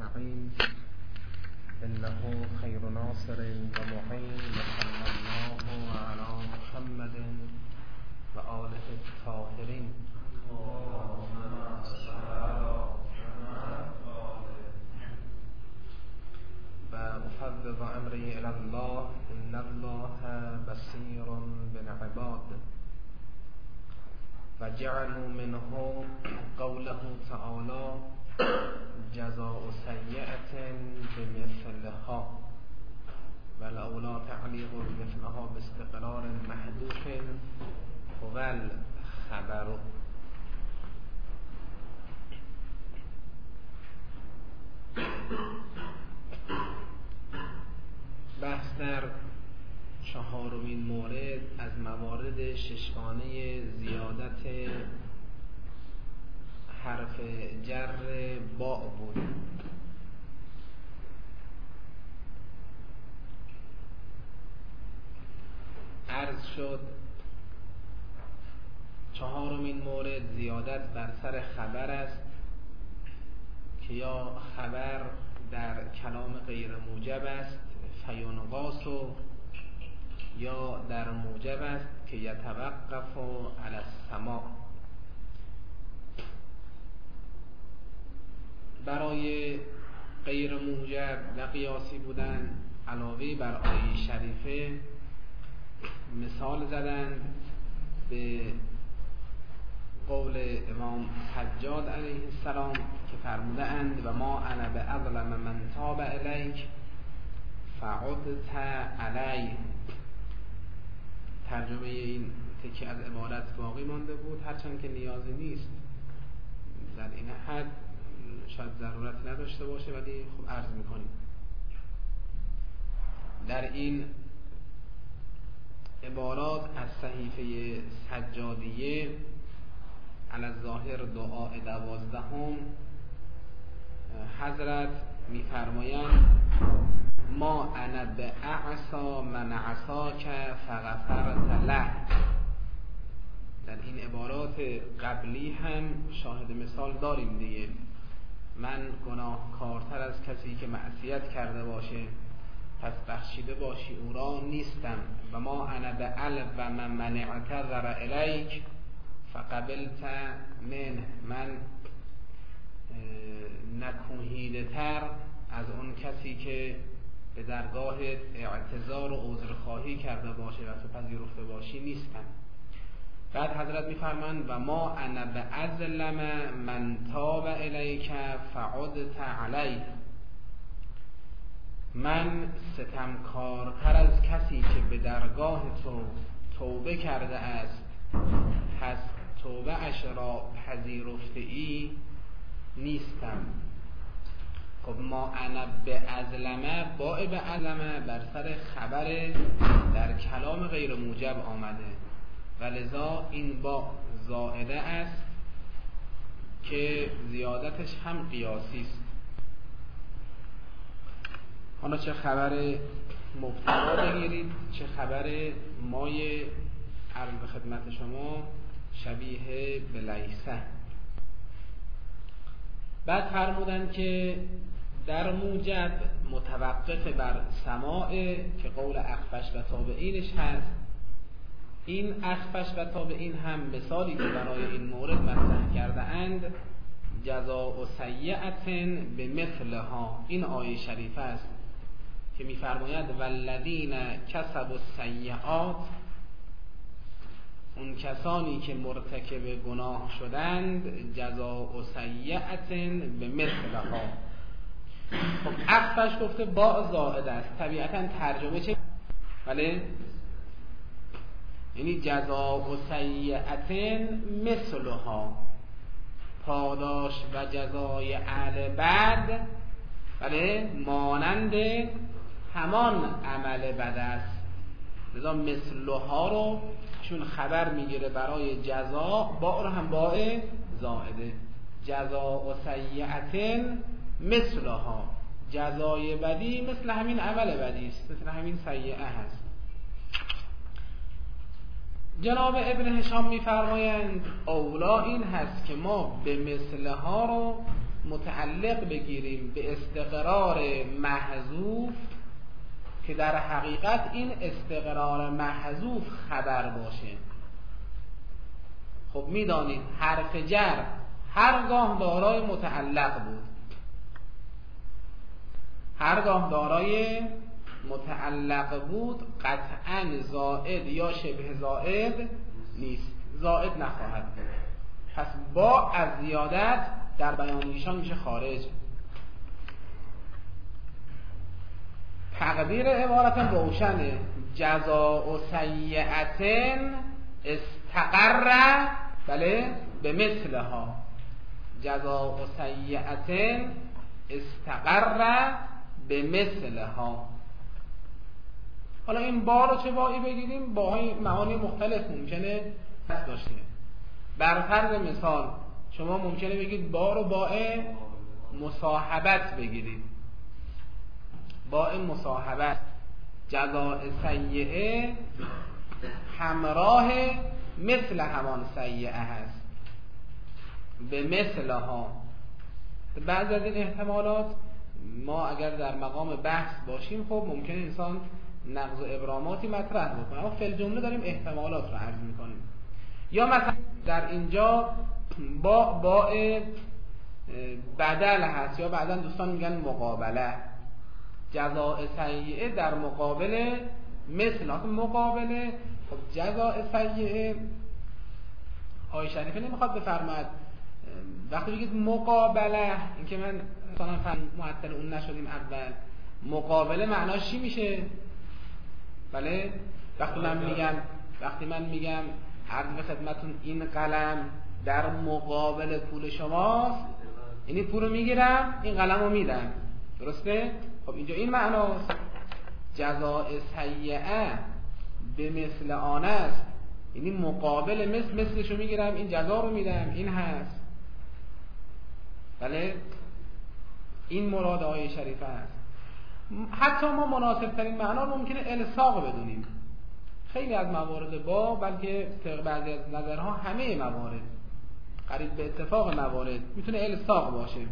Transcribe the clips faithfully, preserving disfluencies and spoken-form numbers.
أجمعين إنه خير ناصر ومعين صلى الله على محمد وآله الطاهرين وأفوض أمري إلى الله إن الله بصير بالعباد. وجعلوا منه قوله تعالى جزاء سيئة بمثلها والأولى تعليق مثلها باستقرار محذوف هو الخبر. بحث در چهارمین مورد از موارد ششگانه زیادت حرف جر با بود. عرض شد چهارمین مورد زیادت بر سر خبر است که یا خبر در کلام غیر موجب است فینقاس، یا در موجب است که یتوقف علی السماع. برای غیر موجب و قیاسی بودن علاوه بر آیه شریفه مثال زدند به قول امام حجاج علیه السلام که فرموده اند و ما انا باظلم من تاب الیک فعدت علی. ترجمه این تکی از عبارت باقی مانده بود، هرچند که نیازی نیست در این حد، شاید ضرورت نداشته باشه، ولی خب عرض میکنیم. در این عبارات از صحیفه سجادیه علی الظاهر دعای دوازدهم حضرت میفرمایند ما انا باعصا من عصاک فغفرت له. در این عبارات قبلی هم شاهد مثال داریم دیگه. من گناهکارتر از کسی که معصیت کرده باشه پس بخشیده باشی او را نیستم. و ما انا بعل و من منعک ذر الیک فقبلت منه. من نکوهیده تر از اون کسی که به درگاه اعتذار و عذرخواهی کرده باشه و تو پذیرفته باشی نیستم. بعد حضرت میفرمایند و ما انا باظلم من تاب الیک فعدت علیه. من ستمکارتر از کسی که به درگاه تو توبه کرده است پس توبه اش را پذیرفته ای نیستم. خب ما انا باظلم، با باظلم بر سر خبر در کلام غیر موجب آمده و لذا این با زائده است که زیادتش هم قیاسی است. حالا چه خبر مبتدا بگیرید چه خبر مای عرض به خدمت شما شبیه به لیسه. بعد فرمودن که در موجب متوقف بر سماع که قول اخفش و تابعینش هست. این اخفش و تابعین هم مثالی که برای این مورد مطرح کرده اند جزاء سیئة بمثلها. این آیه شریفه است که می‌فرماید والذین کسبوا السیئات، اون کسانی که مرتکب گناه شدند جزاء سیئة بمثلها. خب اخفش گفته با زائده است، طبیعتا ترجمه چه؟ بله، یعنی جزاء سیئة مثلها، پاداش و جزای اهل بد بله مانند همان عمل بد است. لذا مثلها رو چون خبر میگیره برای جزا، با رو هم با زائده، جزاء سیئة مثلها، جزای بدی مثل همین عمل بدی است، مثل همین سیئه هست. جناب ابن هشام میفرمایند اولا این هست که ما به مثلها رو متعلق بگیریم به استقرار محذوف که در حقیقت این استقرار محذوف خبر باشه. خب میدانید حرف جر هرگاه دارای متعلق بود، هرگاه دارای متعلق بود قطعا زائد یا شبه زائد نیست، زائد نخواهد بود. پس با از زیادت در بیان ایشان میشه خارج. تقدیر عبارت روشنه، جزاء سیئة استقر بله به مثلها، جزاء سیئة استقر به مثلها. حالا این با رو چه بایی بگیریم؟ باهای معانی مختلف ممکنه داشته. بر فرض مثال شما ممکنه بگید با رو با مصاحبت بگیرید، با مصاحبت، جزاء سیئه همراه مثل همان سیئه هست، به مثلها. بعضی از این احتمالات ما اگر در مقام بحث باشیم خب ممکنه انسان نقض و ابراماتی مطرح بکنه، اما فی الجمله داریم احتمالات رو عرض میکنیم. یا مثلا در اینجا با با بدل هست، یا بعضا دوستان میگن مقابله، جزاء سیئه در مقابل مثل. مقابله خب جزاء سیئه آیه شریفه نمیخواد بفرماید وقتی بگید مقابله، این که من مثلا معطل اون نشدیم اول، مقابله معناش چی میشه؟ بله وقتی من میگم وقتی من میگم عرض به خدمتون این قلم در مقابل پول شماست، یعنی پول رو میگیرم این قلم رو میدم، درسته؟ خب اینجا این معناست. جزاء سیئه به مثل آن است، یعنی مقابل مثل مثلشو میگیرم این جزا رو میدم، این هست. بله این مراد آیه شریفه است. حتی ما مناسب ترین معنا رو ممکنه الصاق بدونیم. خیلی از موارد با، بلکه طبق بعضی از نظرها همه موارد، قریب به اتفاق موارد میتونه الصاق باشه.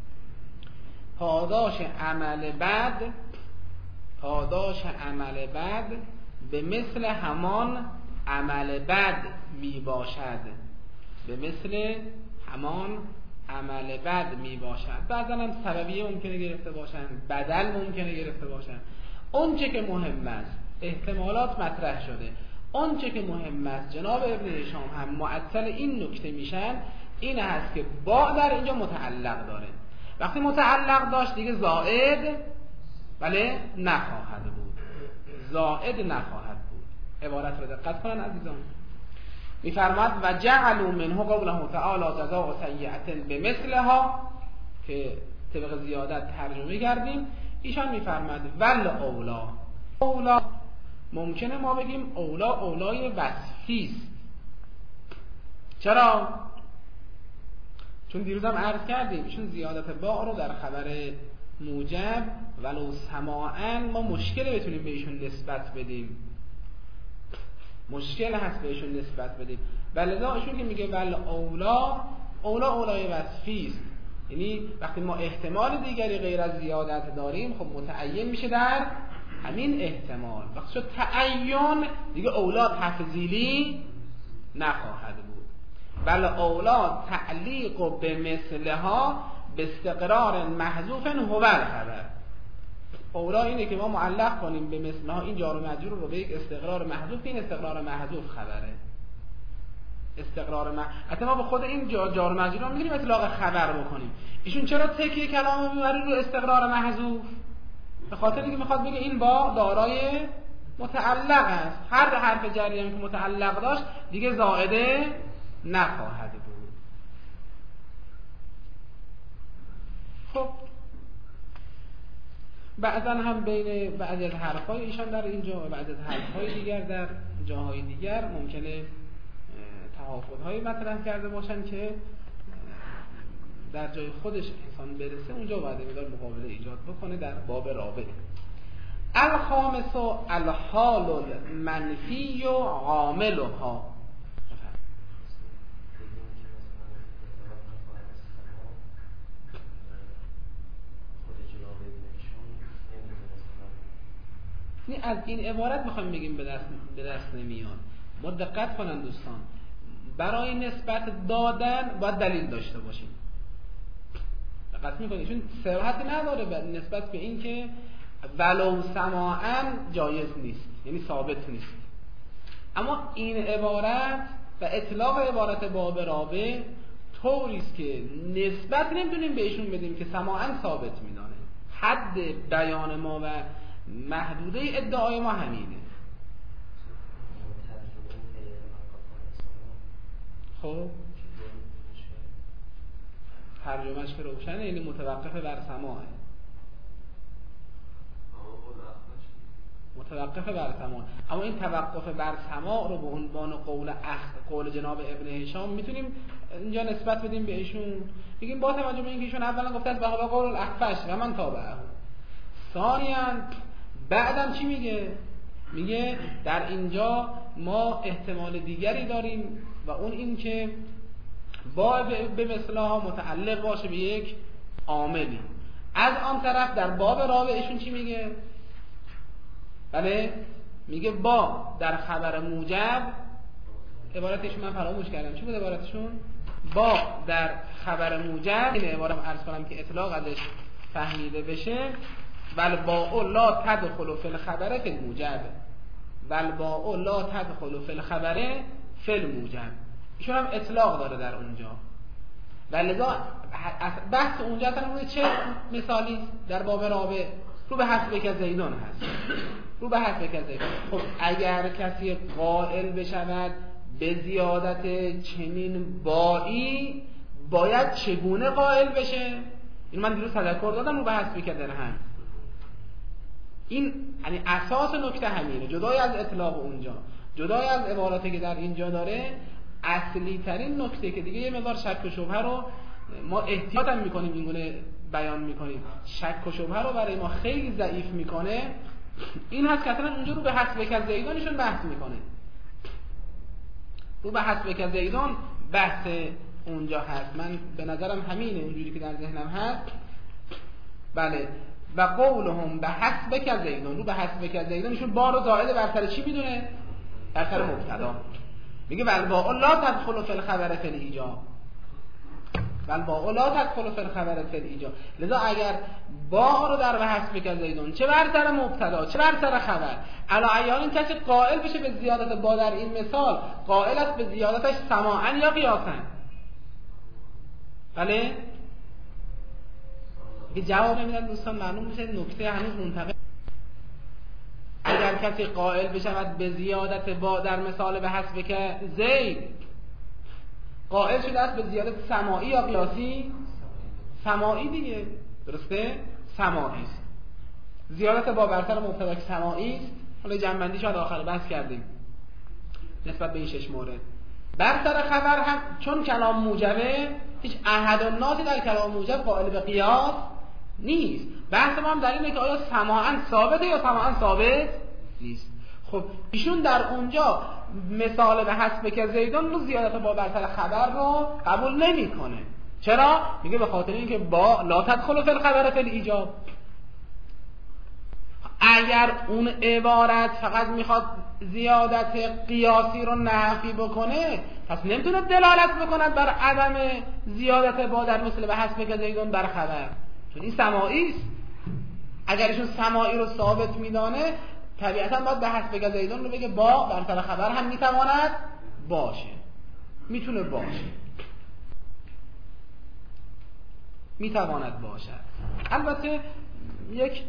پاداش عمل بد، پاداش عمل بد به مثل همان عمل بد می باشد، به مثل همان عمل بد می باشد. بعضا هم سببیه ممکنه گرفته باشن، بدل ممکنه گرفته باشن. اون چه که مهم است احتمالات مطرح شده، اون چه که مهم است جناب ابن هشام هم معطل این نکته میشن، این هست که با در اینجا متعلق داره. وقتی متعلق داشت دیگه زائد بله نخواهد بود، زائد نخواهد بود. عبارت رو دقت کنن عزیزان. میفرماد و جعلوا منه قوله تعالی جزاء سیئة بمثلها، که طبق زیادت ترجمه کردیم. ایشان میفرماد ول اولا، اولا ممکنه ما بگیم اولا اولای وصفی است. چرا؟ چون دیروزم عرض کردیم ایشون زیادت با رو در خبر موجب ولو سماعن ما مشکل بتونیم به ایشون نسبت بدیم، مشکل هست بهشون نسبت بدیم. ولذا ایشون که میگه ول اولا، اولا اولای وصفی است، یعنی وقتی ما احتمال دیگری غیر از زیادت داریم خب متعین میشه در همین احتمال. وقتی شد تعین دیگه اولا تفضیلی نخواهد بود. بل اولا تعلیق و به مثلها به استقرار محذوف هو الخبر. اولا اینه که ما معلق کنیم به مثلها، این جار و مجرور رو به یک استقرار محذوف، این استقرار محذوف خبره. استقرار محذوف حتی ما به خود این جار, جار و مجرور رو میگیریم اطلاق خبر بکنیم. ایشون چرا تکیه کلام میبره رو استقرار محذوف؟ به خاطر اینکه میخواد بگه این با دارای متعلق است، هر حرف جری هم که متعلق داشت دیگه زائده نخواهد بود. خب بعضا هم بین بعضی از حرفای ایشان در اینجا و بعضی از حرفهای دیگر در جاهای دیگر ممکنه تحافظهای مطرح کرده باشن که در جای خودش انسان برسه اونجا باید مقدار مقابله ایجاد بکنه. در باب رابع الخامس و الحال المنفی و عاملها. این از این عبارت میخوایم بگیم به دست به دست نمیاد. ما دقت کنن دوستان، برای نسبت دادن باید دلیل داشته باشیم. دقت میکنید چون صحت نداره نسبت به این که ولو سماعا جایز نیست، یعنی ثابت نیست. اما این عبارت و اطلاق عبارت باب رابع طوری است که نسبت نمیتونیم بهشون بدیم که سماعا ثابت میدانه. حد بیان ما و محدوده ادعای ما همینه. خب ترجمهش که روشنه، یعنی متوقف بر سماعه. متوقف بر سماع. اما این توقف بر سماع رو به عنوان قول اخ قول جناب ابن هشام میتونیم اینجا نسبت بدیم به ایشون، بگیم با توجه به اینکه ایشون اولا گفته است بهذا قول الاخفش و من تابعه. ثانیاً بعدم چی میگه؟ میگه در اینجا ما احتمال دیگری داریم و اون این که با به مثلها متعلق باشه به یک عاملی. از آن طرف در باب رابع ایشون چی میگه؟ بله میگه با در خبر موجب، عبارتشون من فراموش کردم چی بود عبارتشون؟ با در خبر موجب، این عبارت عرض کنم که اطلاق ازش فهمیده بشه، بل با لا تدخل فی الخبر فی الموجب، بل با لا تدخل فی الخبر فی الموجب. ایشون هم اطلاق داره در اونجا و لذا بحث اونجا اصلا روی چه مثالی در باب رابع؟ رو به حسب که زیدان هست، رو به حسب که زیدان. خب اگر کسی قائل بشود به زیادت چنین بایی، باید چگونه قائل بشه؟ این من دیروز تذکر دادم رو به حسب که درهم. این یعنی اساس نکته همینه، جدای از اطلاق اونجا، جدای از عباراتی که در اینجا داره، اصلی ترین نکته که دیگه یه مقدار شک و شبهه رو ما احتیاط هم میکنیم اینگونه بیان میکنیم، شک و شبهه رو برای ما خیلی ضعیف میکنه، این هست که اصلا اونجا رو به حسب که زیدانشون بحث میکنه. رو به حسب که زیدان بحث اونجا هست. من به نظرم همینه اونجوری که در ذهنم هست. بله و قولهم به حسب که زیدان، رو به حسب که زیدانشون با رو زائد بر سر چی میدونه؟ بر سر مبتدا. میگه بل با لا تدخل فی الخبر فی الایجاب، بل با لا تدخل فی الخبر فی الایجاب. لذا اگر با رو در به حسب که زیدان چه بر سر مبتدا چه بر سر خبر، علی عیان کسی قائل بشه به زیادت با در این مثال، قائل است به زیادتش سماعا یا قیاسا. بله که جواب نمیدن دوستان، معلوم میشه نکته هنوز منتقل. اگر کسی قائل بشود به زیادت با در مثال به حسب که زید، قائل شده است به زیادت سماعی یا قیاسی؟ سماعی دیگه، درسته؟ سماعی است. زیادت با بر سر مبتدا که سماعی است. حالا جنبندی شاید آخر بحث کردیم نسبت به این شش مورد. بر سر خبر هم چون کلام موجبه، هیچ احد الناس در کلام موجب قائل به قیاس نیست. بحث ما هم در اینه که آیا سماعاً ثابته یا سماعاً ثابت نیست. خب ایشون در اونجا مثال به حسب که زیدان رو زیادت با بر سر خبر رو قبول نمیکنه. چرا؟ میگه به خاطر اینکه با لا تدخل فی الخبر فی الایجاب. اگر اون عبارت فقط میخواد زیادت قیاسی رو نفی بکنه، پس نمیتونه دلالت بکند بر عدم زیادت با در مثل به حسب که زیدان بر خبر، چون این سماعی است. اگر ایشون سماعی رو ثابت میدانه، طبیعتا باید به حسب که زیدان رو بگه با بر سر خبر هم میتواند باشه، میتونه باشه، میتواند باشد. البته یک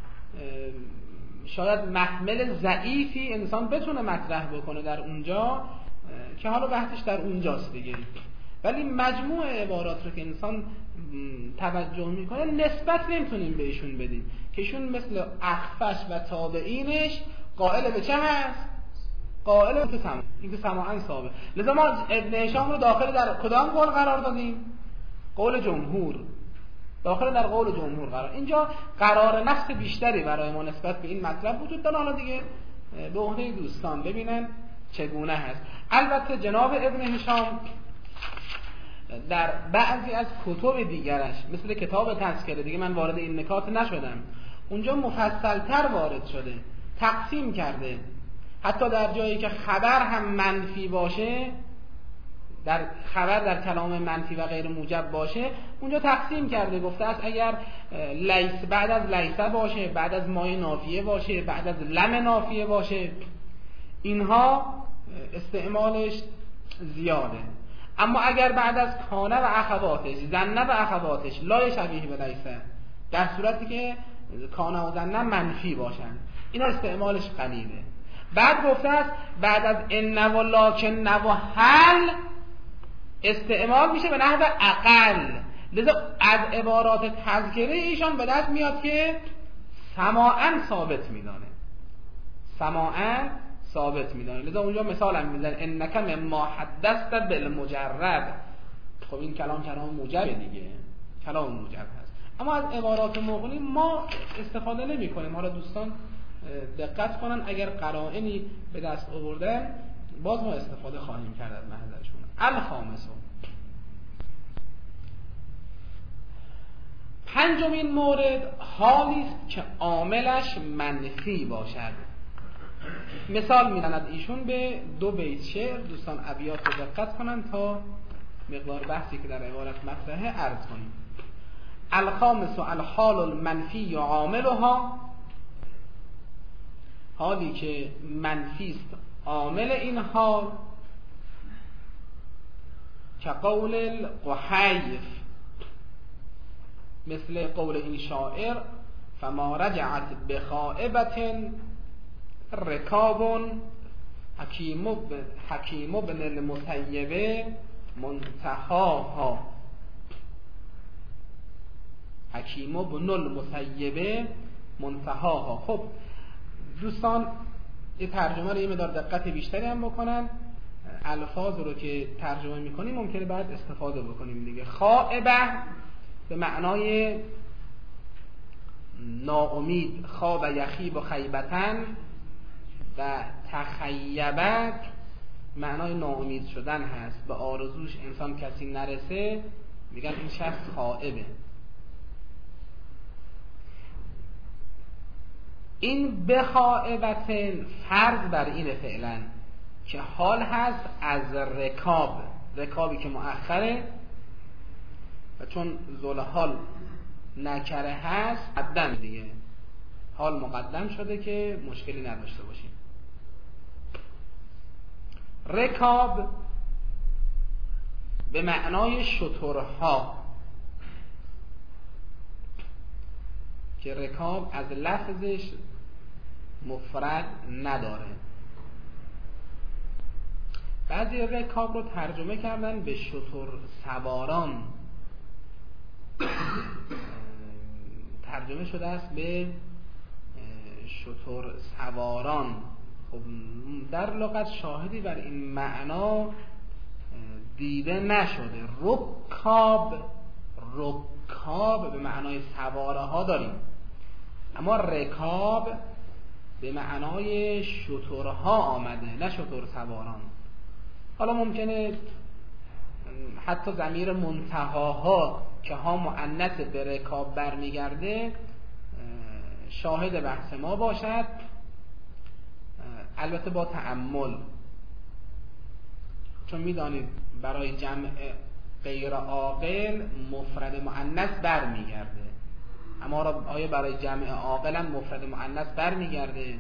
شاید محمل ضعیفی انسان بتونه مطرح بکنه در اونجا که حالا بحثش در اونجاست دیگه، ولی مجموع عبارات رو که انسان توجه میکنه نسبت نمیتونیم بهشون بدیم که ایشون مثل اخفش و تابعینش قائل به چه هست؟ قائل به سماع، اینکه سماعاً ثابت. لذا ما ابن هشام رو داخل در کدام قول قرار دادیم؟ قول جمهور، داخل در قول جمهور قرار. اینجا قرار نفس بیشتری برای ما نسبت به این مطلب وجود داره. حالا دیگه به عهده دوستان ببینن چگونه هست. البته جناب ابن هشام در بعضی از کتب دیگرش مثل کتاب تذکره، دیگه من وارد این نکات نشدم، اونجا مفصلتر وارد شده تقسیم کرده. حتی در جایی که خبر هم منفی باشه، در خبر در کلام منفی و غیر موجب باشه، اونجا تقسیم کرده، گفته است اگر لیس بعد از لیسه باشه، بعد از مای نافیه باشه، بعد از لم نافیه باشه، اینها استعمالش زیاده. اما اگر بعد از کانه و اخواتش، زنه و اخواتش، لای شبیه به لیسه، در صورتی که کانه و زنه منفی باشن، اینا استعمالش قلیله. بعد گفته است بعد از ان و لکن و هل استعمال میشه به نحو اقل. لذا از عبارات تذکره ایشان به دست میاد که سماعاً ثابت میدانه، سماعاً ثابت میدانه. لذا اونجا مثال هم میزنه انک مما حدثت بالمجرد. خب این کلام کلام موجب دیگه، کلام موجب هست. اما از عبارات مغنی ما استفاده نمی کنیم. حالا دوستان دقت کنن، اگر قرائنی به دست آوردن باز ما استفاده خواهیم کرد از محضرشون. الخامسو، پنجمین مورد، حالی است که عاملش منفی باشد. مثال میزند ایشون به دو بیت شعر. دوستان ابیات رو دقت کنن تا مقدار بحثی که در عبارت مطرحه عرض کنیم. الخامسو الحال المنفی عاملها، حالی که منفی است عامل این حال، که قول القحیف، مثل قول این شاعر فما رجعت بخائبت رکاب حکیم حکیم ابن المسیب منتهاها. حکیم ابن المسیب منتهاها. خب دوستان این ترجمه رو یه مقدار دقت بیشتری هم بکنن. الفاظ رو که ترجمه میکنیم ممکنه بعد استفاده بکنیم دیگه. خائبه به معنای ناامید، خواب یخیب و خیبتن، و تخیبت معنای ناامید شدن هست. به آرزوش انسان کسی نرسه میگن این شخص خائبه. این بخائبت فرض بر اینه فعلا که حال هست از رکاب، رکابی که مؤخره و چون ذل حال نکره هست مقدم دیگه، حال مقدم شده که مشکلی نداشته باشیم. رکاب به معنای شترها، که رکاب از لفظش مفرد نداره. بعضی رکاب رو ترجمه کردن به شتر سواران، ترجمه شده است به شتر سواران. خب در لغت شاهدی بر این معنا دیده نشده. رکاب، رکاب به معنای سواره ها داریم، اما رکاب به معنای شترها آمده، نه شتر سواران. حالا ممکنه حتی ضمیر منتهاها که ها مؤنث به رکاب برمیگرده شاهد بحث ما باشد، البته با تأمل، چون میدانید برای جمع غیر عاقل مفرد مؤنث برمیگرده، اما آیا برای جمع عاقل هم مفرد مؤنث برمیگرده؟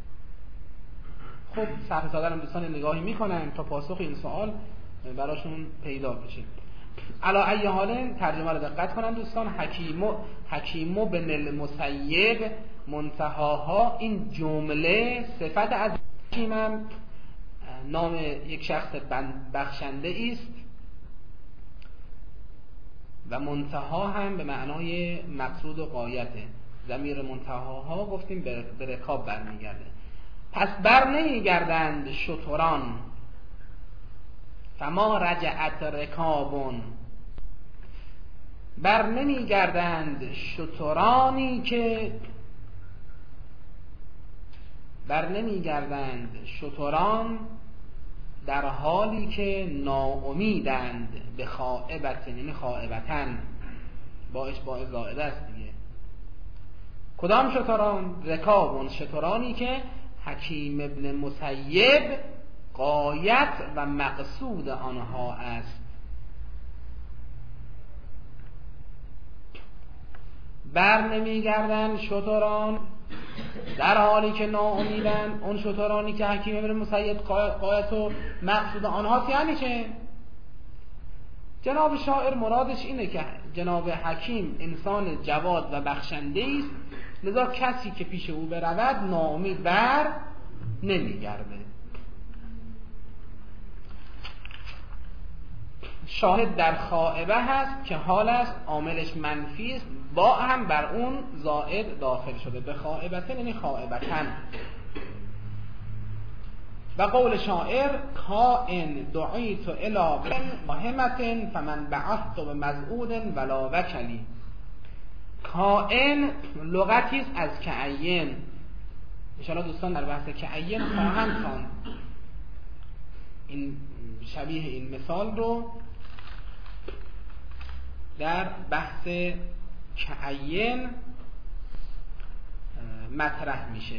خب صحیح ساده هم دوستان نگاهی میکنن تا پاسخ این سوال براشون پیدا بشه. علا ای حال ترجمه رو دقت کنن دوستان. حکیمو حکیمو بن المسیب منتهاها، این جمله صفت از حکیمم نام یک شخص بخشنده است و منتها هم به معنای مقصود و غایته. ضمیر منتهاها گفتیم به رکاب برمیگرده. پس بر نمیگردند شتران، فما رجعت رکابون، بر نمیگردند شترانی که بر نمیگردند شتران در حالی که ناامیدند به خائبت، یعنی خائبتن با اشباع زائده است دیگه. کدام شتران؟ رکابون، شترانی که حکیم ابن مسیب غایت و مقصود آنها است. بر نمیگردن شتران در حالی که ناامیدن، اون شترانی که حکیم ابن مسیب غایت و مقصود آنها یعنی چه؟ جناب شاعر مرادش اینه که جناب حکیم انسان جواد و بخشنده است، لذا کسی که پیش او برود ناامید بر نمیگرده. شاهد در خائبه هست که حال است عاملش منفی است، با هم بر اون زائد داخل شده. به خائبتن یعنی خائبتن. و قول شاعر کائن دعیت الی مهمت فمن بعثت بمزعود ولا وکلی. کائن لغتی است از کعین. ان شاء الله دوستان در بحث کعین خواهند خواند این شبیه این مثال رو در بحث کعین مطرح میشه.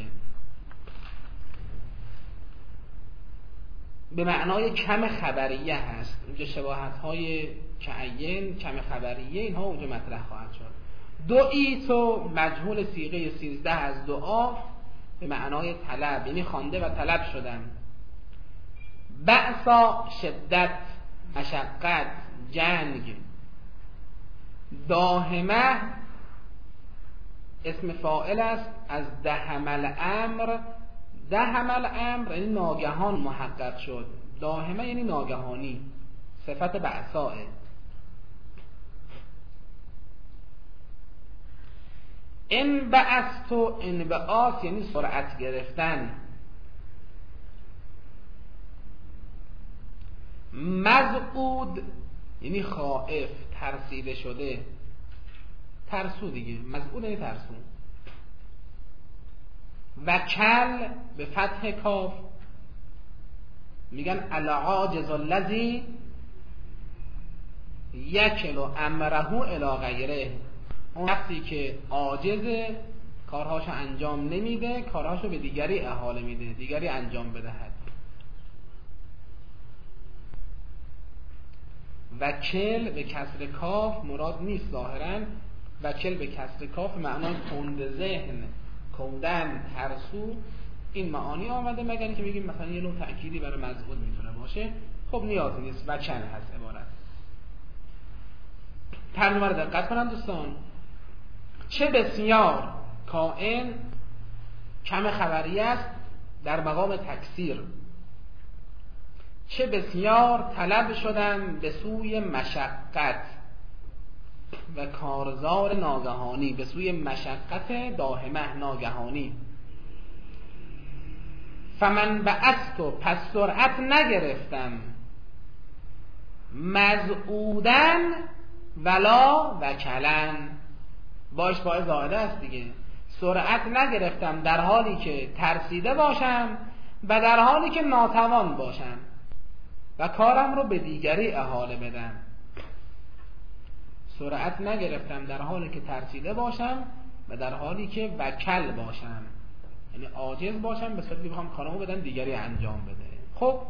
به معنای کم خبریه هست. اونجا شباهت های کعین کم خبریه اینها اونجا مطرح خواهد شد. دعی تو مجهول صیغه سیزده از دعا به معنای طلب، یعنی خوانده و طلب شدن. بأسا شدت، مشقت، جنگ. داهمه اسم فاعل است از دهم الامر. دهم الامر یعنی ناگهان محقق شد. داهمه یعنی ناگهانی، صفت بأساه. ان بعثت و انبعاث یعنی سرعت گرفتن. مذعود یعنی خائف، ترسیده شده، ترسو دیگه. مذعود یعنی ترسو. وکل به فتح کاف میگن العاجز الذی یکل امره الی غیره. اون شخصی که عاجزه، کارهاشو انجام نمیده، کارهاشو به دیگری احاله میده، دیگری انجام بدهد. وکل به کسر کاف مراد نیست ظاهرا. وکل به کسر کاف معنای کند ذهن، کودن، ترسو، این معانی آمده، مگر اینکه بگیم مثلا یه نوع تأکیدی برای مذعود میتونه باشه. خب نیازی نیست، وکل هست عبارت. ترجمه رو دقت کنن دوستان. چه بسیار کائن کم خبری است در مقام تکثیر. چه بسیار طلب شدن به سوی مشقت و کارزار ناگهانی، به سوی مشقت داهمه ناگهانی. فمن بعثت پس سرعت نگرفتم، مزعودن ولا وکلن. باش باید زائده است دیگه. سرعت نگرفتم در حالی که ترسیده باشم و در حالی که ناتوان باشم و کارم رو به دیگری احاله بدم. سرعت نگرفتم در حالی که ترسیده باشم و در حالی که وکل باشم، یعنی عاجز باشم به صورتی بخوام کارمو بدم دیگری انجام بده. خب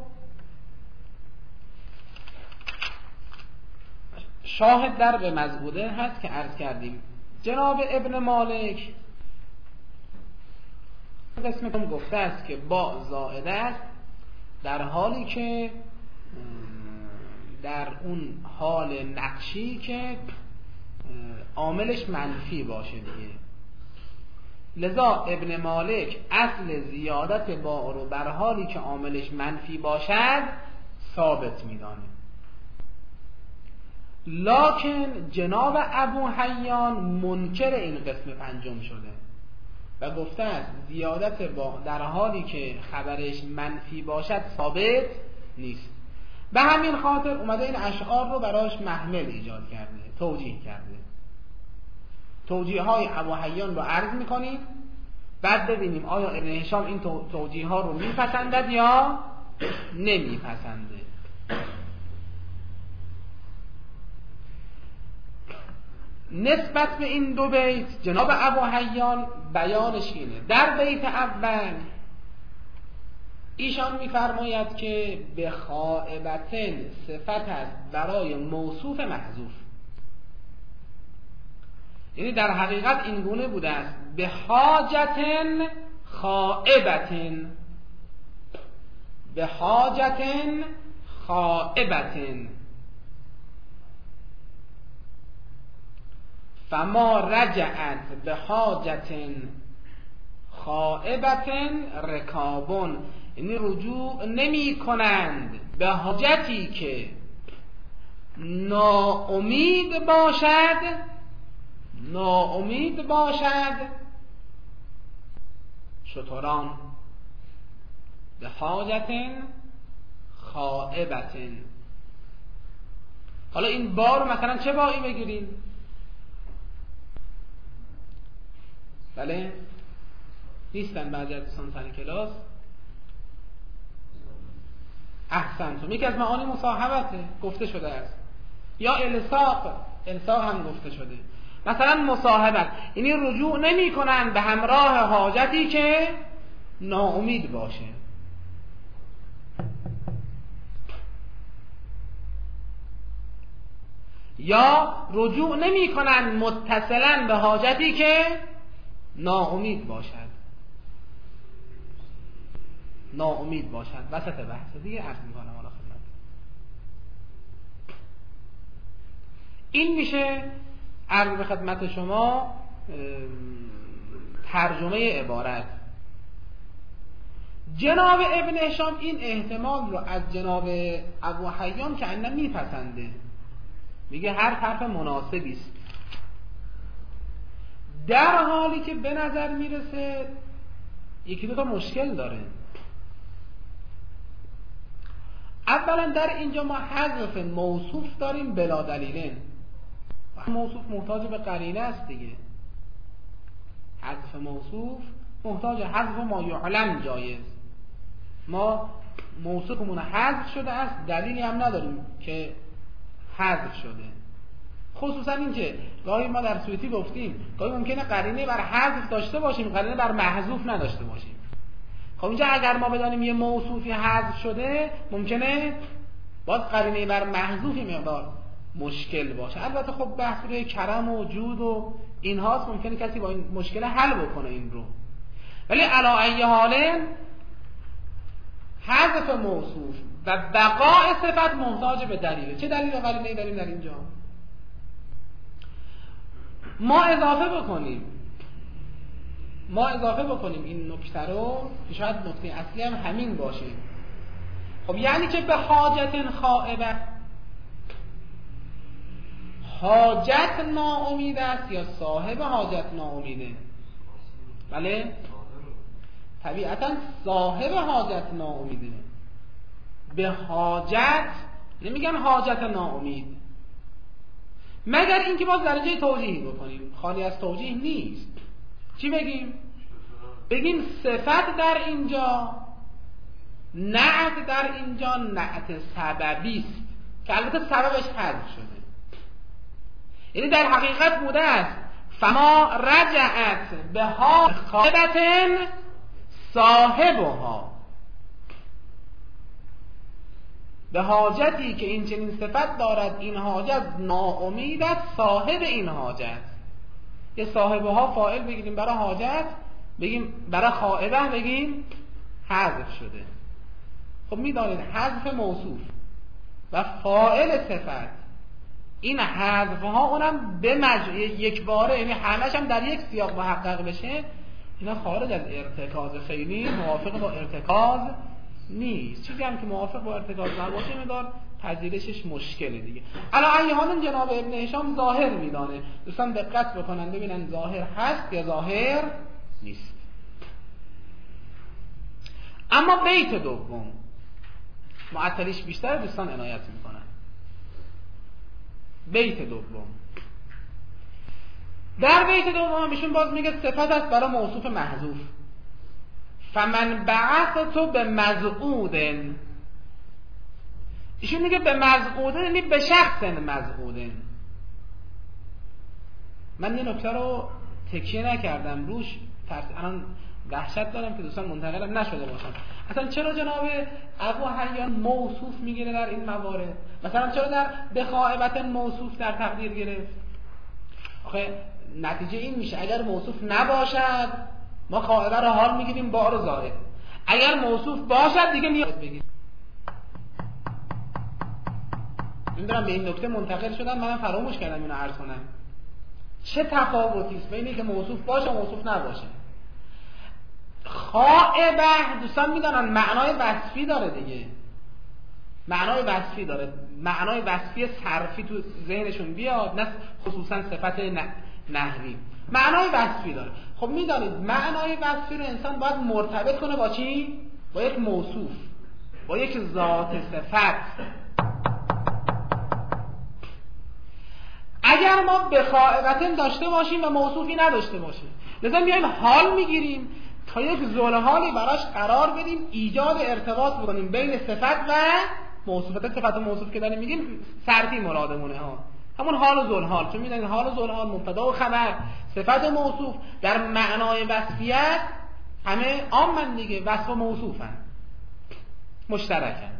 شاهد در به مزعوده هست که عرض کردیم. جناب ابن مالک قسمتون گفته است که با زائده است در حالی که در اون حال نقشی که عاملش منفی باشه دیگه. لذا ابن مالک اصل زیادت با رو بر حالی که عاملش منفی باشد ثابت میدانه. لکن جناب ابو حیان منکر این قسم پنجم شده و گفته است زیادت با در حالی که خبرش منفی باشد ثابت نیست. به همین خاطر اومده این اشعار رو براش محمل ایجاد کرده، توجیه کرده. توجیه های ابو حیان رو عرض میکنیم، بعد ببینیم آیا ابن هشام این توجیه ها رو میپسندد یا نمیپسنده. نسبت به این دو بیت جناب ابو حیان بیانش اینه. در بیت اول ایشان میفرماید که به خائبتن صفت است برای موصوف محذوف، یعنی در حقیقت این گونه بوده است: به حاجتن خائبتن، به حاجتن خائبتن، فما رجعت به حاجتن خائبتن رکابون، یعنی رجوع نمی کنند به حاجتی که ناامید باشد، ناامید باشد شتران. به حاجتن خائبتن. حالا این بار مثلا چه بایی بگیریم؟ بله نیستن بعضی از دوستان سر کلاس. احسنتم. یکی از معانی مصاحبته گفته شده است، یا الساق، الساق هم گفته شده. مثلا مصاحبت یعنی رجوع نمی کنن به همراه حاجتی که ناامید باشه. یا رجوع نمی کنن متصلا به حاجتی که ناامید باشد، ناامید باشد. وسط بحث دیگه عرض میکنم حالا خدمت. این میشه عرض به خدمت شما ترجمه عبارت. جناب ابن هشام این احتمال رو از جناب ابو حیان که انم میپسنده، میگه هر حرف مناسبی است، در حالی که به نظر میرسه یکی دو تا مشکل داره. اولا در اینجا ما حذف موصوف داریم بلا دلیلن. موصوف محتاج به قرینه است دیگه. حذف موصوف محتاج حذف ما یعلم جایز. ما موصوفمون حذف شده است، دلیلی هم نداریم که حذف شده. خصوصا این که گاهی ما در سویتی گفتیم گاهی ممکنه قرینه بر حذف داشته باشیم، قرینه بر محذوف نداشته باشیم. خب اینجا اگر ما بدانیم یه موصوفی حذف شده، ممکنه باز قرینه بر محذوفی مقدار مشکل باشه. البته خب بحث روی کرم و جود و اینهاست، ممکنه کسی با این مشکل حل بکنه این رو. ولی علی ای حال حذف موصوف و بقاء صفت محتاج به دلیله. چه دلیل و قرینه‌ای داریم در اینجا؟ ما اضافه بکنیم ما اضافه بکنیم این نکته رو که شاید نکته اصلی هم همین باشه. خب یعنی که به حاجت خائبه، حاجت ناامید است یا صاحب حاجت ناامیده؟ بله طبیعتا صاحب حاجت ناامیده. به حاجت نمیگن حاجت ناامید، مگر اینکه باز درجه توجیه بکنیم. خالی از توجیه نیست. چی بگیم؟ بگیم صفت در اینجا، نعت در اینجا نعت سببی است که البته سببش حذف شده. یعنی در حقیقت بوده است فما رجعت به ها خائبتن صاحبها، به حاجتی که این چنین صفت دارد این حاجت ناامید است صاحب این حاجت. یه صاحبه ها فاعل بگیریم برای حاجت، بگیم برای خائبه بگیم حذف شده. خب میدانید حذف موصوف و فاعل صفت، این حذف ها اونم به مج... یک باره، یعنی همش هم در یک سیاق محقق بشه، اینا خارج از ارتکاز خیلی موافق با ارتکاز نیست. چیزی هم که موافق با ارتکاز نباشه مدار پذیرشش مشکله دیگه. علا ای حال جناب ابن هشام ظاهر میدانه. دوستان دقت بکنن ببینن ظاهر هست یا ظاهر نیست. اما بیت دوم معطلیش بیشتر، دوستان عنایت میکنن. بیت دوم، در بیت دوم ایشون باز میگه صفت است برای موصوف محذوف. فمن بعث تو به مزعودن، ایشون میگه به مزعودن یعنی به شخص مزعودن. من یه نکته رو تکیه نکردم روش، الان وحشت دارم که دوستان منتقلم نشده باشم. اصلا چرا جناب ابو حیان موصوف میگیره در این موارد؟ مثلا چرا در بخائبت موصوف در تقدیر گرفت؟ آخه نتیجه این میشه اگر موصوف نباشد ما قاعده رو حال میگیریم بار زائد، اگر موصوف باشد دیگه نیاز بگیریم. نمیدونم به این نکته منتقل شدم، من فراموش کردم اینو عرض کنم. چه تفاوتی است بین اینکه موصوف باشه و موصوف نباشه؟ خائبه دوستان میدونن معنای وصفی داره دیگه، معنای وصفی داره، معنای وصفی صرفی تو ذهنشون بیاد، نه خصوصا صفت نحوی، معنای وصفی داره. خب میدانید معنای وصفی رو انسان باید مرتبط کنه با چی؟ با یک موصوف، با یک ذات صفت. اگر ما بخائبتن داشته باشیم و موصوفی نداشته باشیم، لذا میایم حال میگیریم تا یک ذوالحالی براش قرار بدیم، ایجاد ارتباط بکنیم بین صفت و موصوفات. صفت و موصوف که داریم میگیم صرفی مرادمونه ها، همون حال و ذوالحال، چون میدونید حال و ذوالحال مبتدا و خبر، صفت و موصوف در معنای وصفیت همه عامن دیگه، وصف و موصوفن، مشترکن.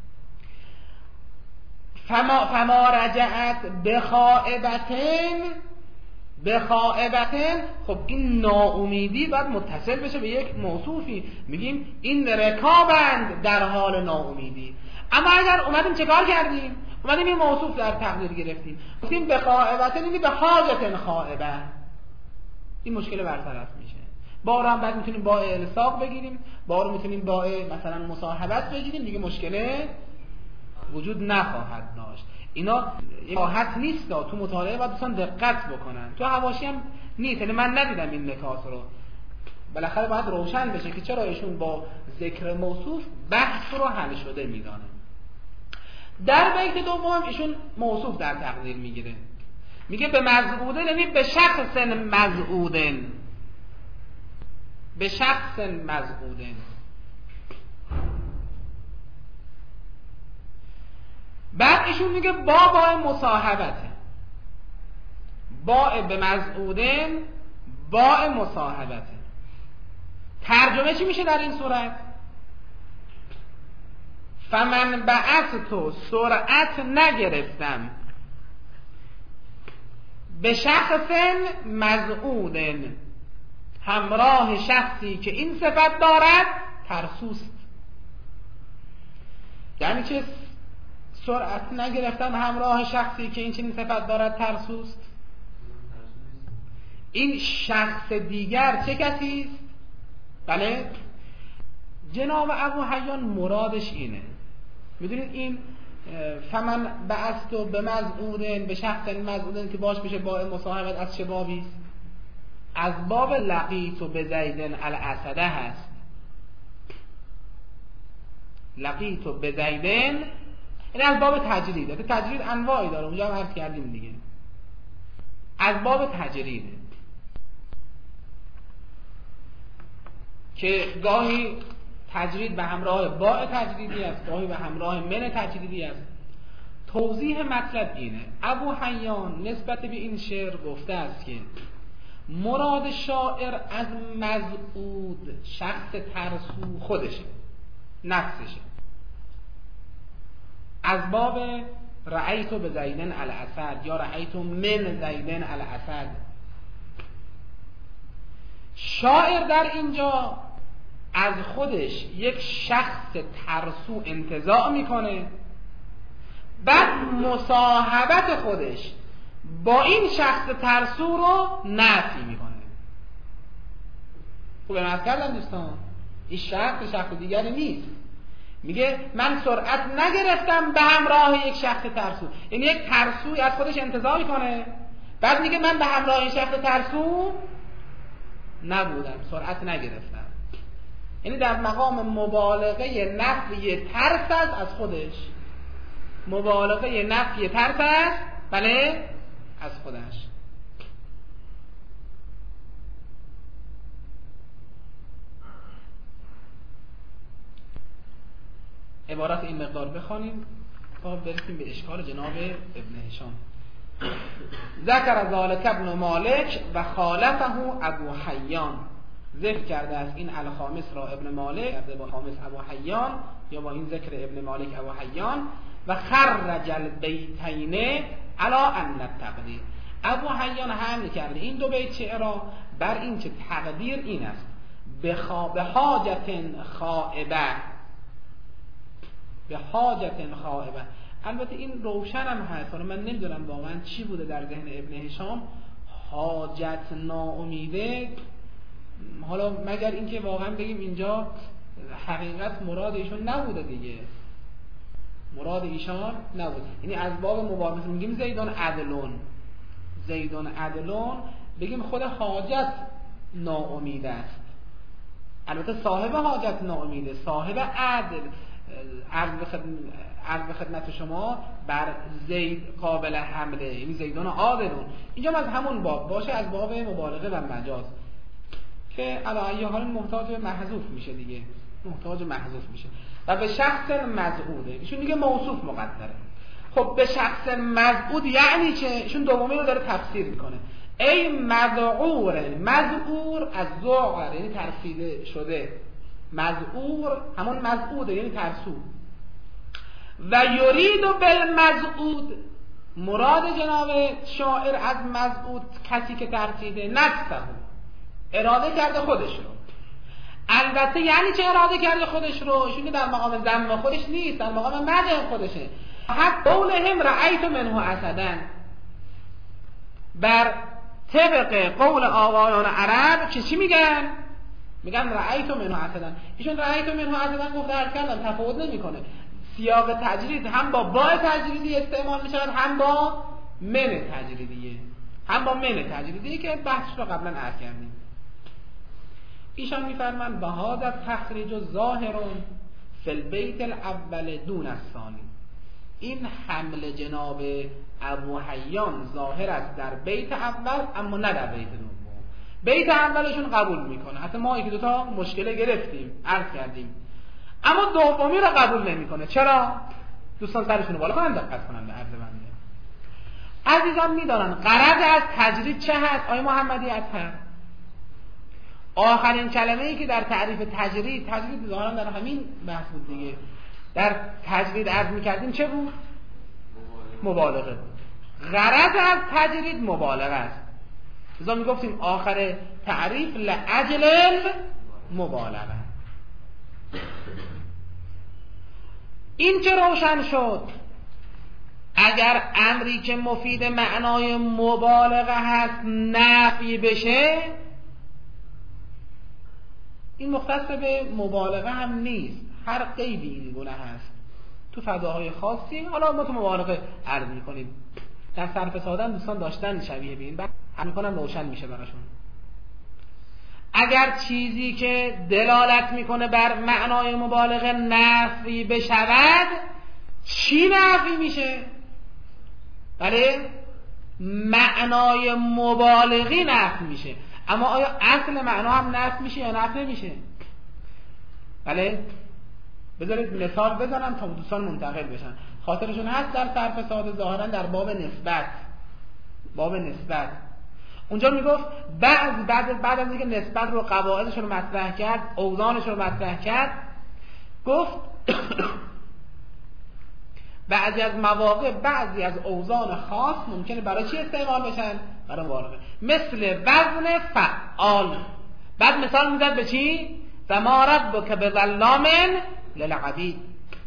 فما, فما رجعت بخائبتن، بخائبتن، خب این ناامیدی باید متصل بشه به یک موصوفی، میگیم این رکابند در حال ناامیدی. اما اگر اومدیم چکار کردیم؟ اومدیم این موصوف در تقدیر گرفتیم، گفتیم بخائبتن، یعنی به حاجتن خائبه، این مشکل برطرف میشه. بار هم بعد میتونیم با الصاق بگیریم، بار میتونیم با مثلا مصاحبت بگیریم، دیگه مشکل وجود نخواهد داشت. اینا راحت نیست، تو مطالعه باید دوستان دقت بکنن، تو حواشی هم نیست، یعنی من ندیدم این نکات رو. بالاخره باید روشن بشه که چرا ایشون با ذکر موصوف بحث رو حل شده میدانه. در بیت دوم ایشون موصوف در تقدیر میگیره، میگه به مزعودن، یعنی به شخص مزعودن، به شخص مزعودن. بعد ایشون میگه با با مصاحبته، با به مزعودن، با مصاحبته. ترجمه چی میشه در این صورت؟ فمن بعث تو سرعت نگرفتم به شخص مزعودن، همراه شخصی که این صفت دارد ترسوست. یعنی چه سرعت نگرفتم همراه شخصی که این چنین صفت دارد ترسوست؟ این شخص دیگر چه کسی است؟ بله جناب ابو حیان مرادش اینه. میدونید این فمن بعثتو به مزعودن، به شخص مزعودن که باش بشه با مصاحبت، از چه بابی است؟ از باب لقیتو به زیدن الاسده هست. لقیتو به زیدن این از باب تجرید، که تجرید انواعی داره، اونجا هم عرض کردیم دیگه، از باب تجریده که گاهی تجرید به همراه باء تجریدی است، گاهی به همراه من تجریدی است. توضیح مطلب اینه، ابو حیان نسبت به این شعر گفته است که مراد شاعر از مزعود شخص ترسو خودشه، نفسشه، از باب رأیتو به زیدن الاسد یا رأیتو من زیدن الاسد. شاعر در اینجا از خودش یک شخص ترسو انتزاع میکنه، بعد مصاحبت خودش با این شخص ترسو رو نفی میکنه. خوبه نفی کردن دوستان، این شخص شخص دیگری نیست. میگه من سرعت نگرفتم به همراه یک شخص ترسو، یعنی یک ترسوی از خودش انتزاع میکنه، بعد میگه من به همراه این شخص ترسو نبودم، سرعت نگرفتم. یعنی در مقام مبالغه نفی ترس است از خودش، مبالغه نفی ترس است بله از خودش. عبارت این مقدار بخوانیم تا برسیم به اشکال جناب ابن هشام. ذکر ذالک ابن مالک و خالفه ابو حیان. ذکر کرده از این الخامس را ابن مالک کرده با خامس ابو حیان، یا با این ذکر ابن مالک ابو حیان. و خرج البیتین علی ان التقدیر. ابو حیان حمل کرده این دو بیت شعر را بر این که تقدیر این است: به حاجت خائبه، به حاجت خائبه. البته این روشن هم هست، من نمیدونم واقعا چی بوده در ذهن ابن هشام. حاجت ناامیده، حالا مگر اینکه واقعا بگیم اینجا حقیقت مراد ایشون نبوده دیگه، مراد ایشان نبود. یعنی از باب مبالغه میگیم زیدون عدلون، زیدون عدلون، بگیم خود حاجت ناامید است. البته صاحب حاجت ناامیده، صاحب عدل. عرض به خدمت شما بر زید قابل حمله، یعنی زیدون عادلون. اینجا از همون باب باشه، از باب مبالغه و مجاز که علی حال محتاج به محذوف میشه دیگه، محتاج محذوف میشه. و به شخص مزعوده، ایشون دیگه موصوف مقدره. خب به شخص مزعود یعنی چه؟ ایشون دومی رو داره تفسیر میکنه. ای مذعور، مذعور از ذعر یعنی ترسیده شده، مذعور همون مزعوده یعنی ترسو. و یرید بالمزعود، مراد جناب شاعر از مزعود کسی که ترسیده، نفسه، اراده کرده خودش رو. البته یعنی چه اراده کرده خودش رو؟ ایشون که در مقام ذم خودش نیست، در مقام مدح خودشه. حتی قولهم رأیت منه اسدا، بر طبق قول آقایان عرب که چی میگن؟ میگن رأیت منه اسدا. ایشون رأیت منه اسدا گفت درک کردم، تفاوت نمیکنه. سیاق تجرید هم با با تجریدی استعمال میشود، هم با من تجریدیه، هم با من تجریدیه که بحثش رو قبلا عرض کردیم. ایشان میفرمند و هذا تخریج ظاهر فی البیت الاول دون الثانی. این حمل جناب ابو حیان ظاهر است در بیت اول، اما نه در بیت دوم. بیت اولشون قبول میکنه، حتی ما یکی دوتا مشکله گرفتیم عرض کردیم، اما دومی رو قبول نمیکنه. چرا؟ دوستان سرشون رو بالا کنن، دقت کنن به عرض بنده. عزیزان میدانن غرض از تجرید چه هست؟ آیه محمدی اطهر آخرین کلمه ای که در تعریف تجرید، تجرید ظاهرا در همین بحث بود دیگه، در تجرید عرض میکردیم چه بود؟ مبالغه بود. غرض از تجرید مبالغه است. لذا میگفتیم آخر تعریف لاجل مبالغه. این چه روشن شد؟ اگر امری که مفید معنای مبالغه هست نفی بشه، این مختص به مبالغه هم نیست، هر قیدی این گونه هست تو فضاهای خاصی. حالا ما تو مبالغه عرض میکنیم، در صرف ساده دوستان داشتن شبیه به این بعد هم میکنم روشن میشه براشون. اگر چیزی که دلالت میکنه بر معنای مبالغه نفی بشود، چی نفی میشه؟ بله، معنای مبالغی نفی میشه. اما آیا اصل معنا هم نفی میشه یا نفی نمیشه؟ بله، بذارید مثال بزنم تا دوستان منتقل بشن. خاطرشون هست در صرف ساده ظاهرا در باب نسبت، باب نسبت اونجا میگفت بعد بعد بعد از اینکه نسبت رو قواعدش رو مطرح کرد، اوزانش رو مطرح کرد، گفت بعضی از مواقع بعضی از اوزان خاص ممکنه برای چی استعمال بشن؟ برای مبالغه، مثل وزن فعال. بعد مثال میزد به چی؟ و ما ربک بظلام للعبید.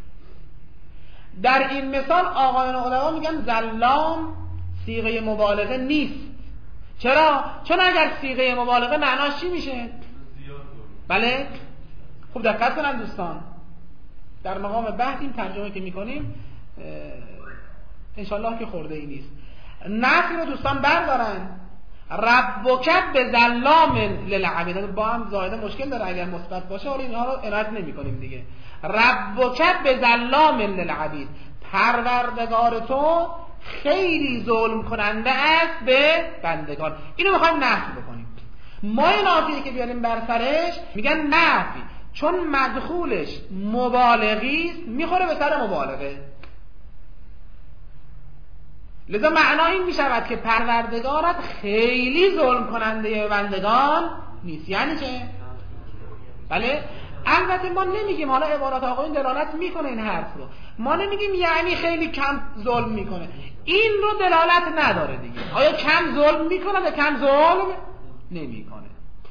در این مثال آقایان علما میگن ظلام صیغه مبالغه نیست. چرا؟ چون اگر صیغه مبالغه معناش چی میشه؟ بله؟ خوب دقت کنن دوستان، در مقام بحث این ترجمه که میکنیم انشالله که خورده ای نیست. نفی رو دوستان بردارن، ربک بظلام للعبید با هم زائده مشکل داره، اگر مثبت باشه حالا اینها رو عنایت نمی‌کنیم دیگه. ربک بظلام للعبید، پروردگار تو خیلی ظلم کننده است به بندگان. اینو میخوایم نفی بکنیم. ما نافی که بیاریم بر سرش میگن نفی، چون مدخولش مبالغی است، میخوره به سر مبالغه. لذا معنا این می شود که پروردگارت خیلی ظلم کننده بندگان نیست. یعنی چه؟ بله البته ما نمیگیم، حالا عبارات آقایون دلالت میکنه این حرف رو، ما نمیگیم یعنی خیلی کم ظلم میکنه، این رو دلالت نداره دیگه. آیا کم ظلم میکنه یا کم ظلم نمیکنه؟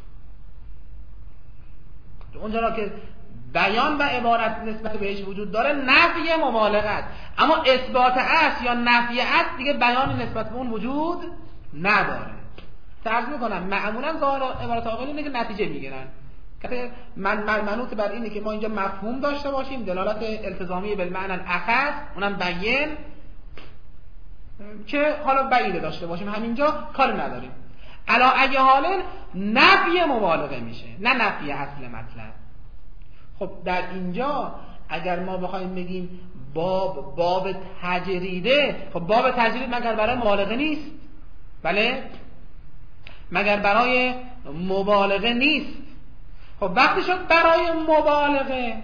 اونجا را که بیان و عبارت نسبت بهش وجود داره نفی مبالغت، اما اثبات است یا نفی است دیگه بیان نسبت به اون وجود نداره. فرض میکنم معمولا ظاهر عبارت آقایون اینه که نتیجه میگیرن که من منوط بر اینه که ما اینجا مفهوم داشته باشیم، دلالت التزامی بالمعنى الاخص، اونم بیان که حالا بعیده داشته باشیم، همینجا کار نداریم. علا ای حال نفی مبالغه میشه، نه نفی اصل مطلب. خب در اینجا اگر ما بخوایم بگیم باب باب تجریده، خب باب تجرید مگر برای مبالغه نیست؟ بله مگر برای مبالغه نیست؟ خب وقتی شد برای مبالغه،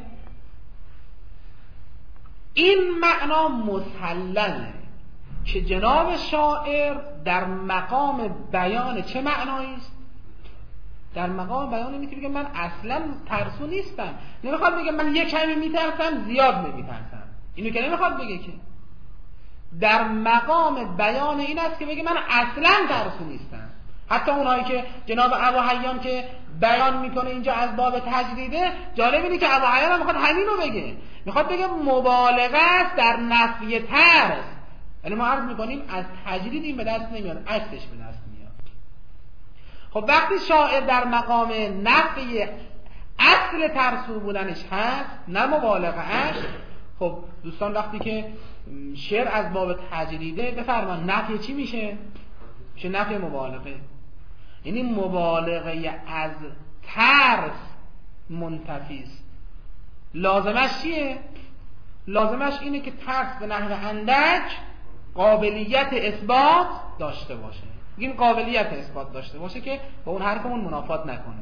این معنا مسلمه که جناب شاعر در مقام بیان چه معنایی است؟ در مقام بیان اینه که بگه من اصلا ترسو نیستم، نمیخواد بگه من یک کمی میترسم زیاد نمیترسم، اینو که نمیخواد بگه، که در مقام بیان این است که بگه من اصلا ترسو نیستم. حتی اونایی که جناب ابو حیان که بیان میکنه اینجا از باب تجریده، جالب اینه که ابو حیان هم میخواد همین رو بگه، میخواد بگه مبالغه است در نفی ترس. ولی ما عرض میکنیم از تجرید این به دست نمیاد، عکسش به دست میاد. خب وقتی شاعر در مقام نفی اصل ترسو بودنش هست نه مبالغه اش، خب دوستان وقتی که شعر از باب تجریده بفرمان نفی چی میشه؟ میشه نفی مبالغه. یعنی مبالغه از ترس منتفی است. لازمش چیه؟ لازمش اینه که ترس به نحو اندک قابلیت اثبات داشته باشه. میگیم قابلیت اثبات داشته باشه که با اون حرفمون منافات نکنه.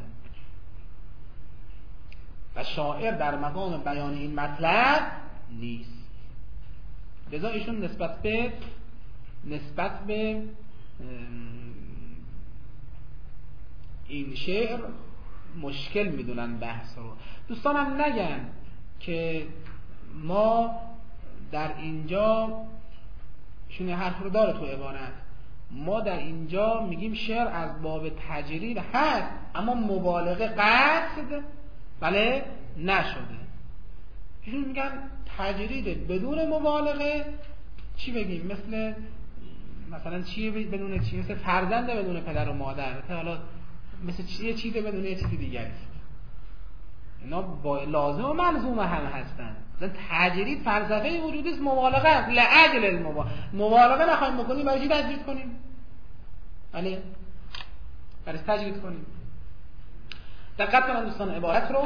و شاعر در مقام بیان این مطلب نیست. لذا ایشون نسبت به نسبت به این شعر مشکل میدونن بحث رو. دوستانم نگن که ما در اینجا شون حرف رو داره تو عبارت، ما در اینجا میگیم شعر از باب تجرید هست اما مبالغه قصد بله نشده. ایشون میگن تجرید بدون مبالغه چی بگیم؟ مثل مثلا چیه بدون چی؟ مثل فرزند بدون پدر و مادر، حالا مثل چیه چیزه بدون یه چیز دیگری. اینا با لازم و ملزوم هم هستن. مثلا تجرید فلسفه وجودی است، مبالغه است لاجل المبالغه. مبالغه نخوایم بکنیم برای چی تجرید کنیم؟ بله برای تجرید کنیم. دقت کنید دوستان عبارت رو.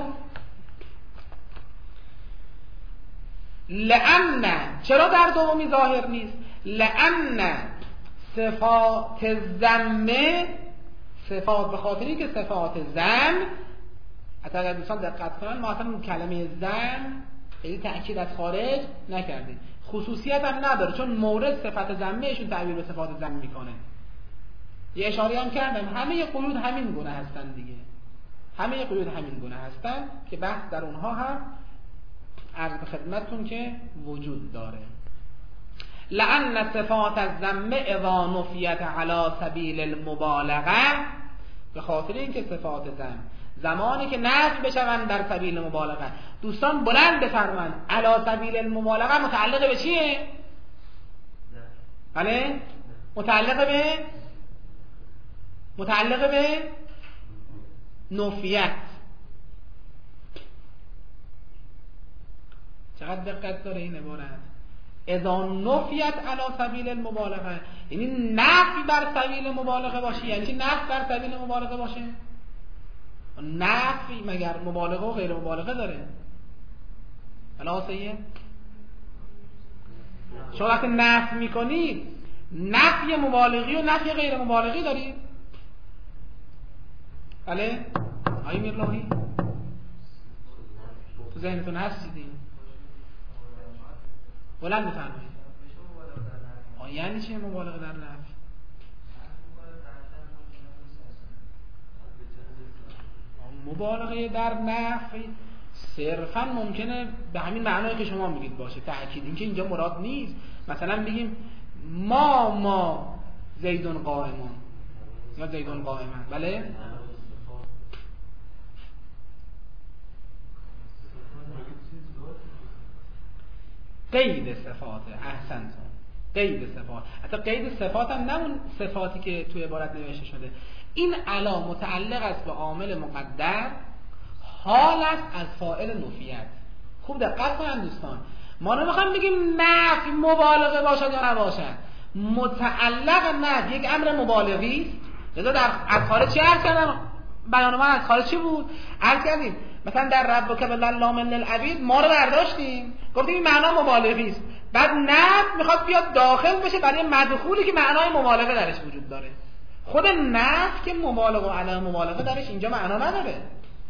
لأن چرا در دومی ظاهر نیست؟ لأن صفات ذم، صفات به خاطری که صفات ذم، حتی اگر دوستان دقت کنن ما اصلا کلمه ذم خیلی تأکید از خارج نکردیم، خصوصیت هم نداره چون مورد صفت ذمهشون تعبیر به صفات ذم میکنه. یه اشاره هم کردم همه قیود همین گونه هستن دیگه، همه قیود همین گونه هستن که بحث در اونها هم عرض به خدمتتون که وجود داره. لأن صفات الذم اذا نفیت علی سبیل المبالغه، به خاطر اینکه صفات ذم زمانی که نفی بشوند در سبیل مبالغه، دوستان بلند بفرمایند علی سبیل المبالغه متعلق به چیه؟ بله متعلق به متعلق به نفیت. چقدر دقت داره این عبارت. اذا نفیت علی سبیل المبالغه، یعنی نفی بر سبیل مبالغه باشه. یعنی چی نفی بر سبیل مبالغه باشه؟ نفی مگر مبالغه و غیر مبالغه داره؟ خلاصه شما وقتی نفی میکنید نفی مبالغی و نفی غیر مبالغی دارید؟ بله؟ آیه میرلاهی تو ذهنتون هست دیدین؟ بلند بفرمایید. یعنی چیه مبالغه در نفی؟ مبالغه در نفی صرفا ممکنه به همین معنایی که شما میگید باشه، تأکید. این که اینجا مراد نیست. مثلا بگیم ما ما زیدون قائمون یا زیدون قائمن، بله؟ قید صفات، احسنتون، قید صفات. حتی قید صفات هم نه اون صفاتی که توی عبارت نوشته شده. این علا متعلق است به عامل مقدر، حال است از فاعل نفیت. خوب دقت کنید دوستان، ما نمیخوایم بگیم نفی مبالغه باشد یا نباشد. متعلق نفی یک امر مبالغی است. لذا در از خارج چی عرض کردم؟ بیان من از خارج چی بود؟ عرض کردیم مثلا در ربک باللام للعبید ما رو برداشتیم گفتیم این معنا مبالغی است، بعد نفی میخواد بیاد داخل بشه برای مدخولی که معنای مبالغه درش وجود داره. خود نفی که مبالغه و عدم مبالغه درش اینجا معنا نداره.